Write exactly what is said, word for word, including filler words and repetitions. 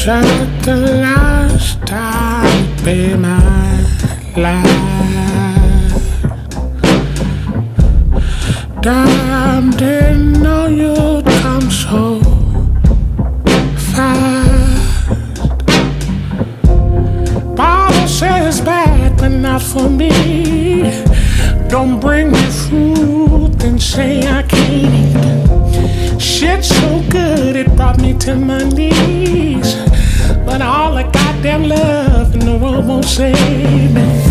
Said the last time be my life. Damn, didn't know you'd come so fast. Bible says bad, but not for me. Don't bring me fruit and say I can't eat. Shit so good it brought me to my knees. But all the goddamn love in the world won't save me.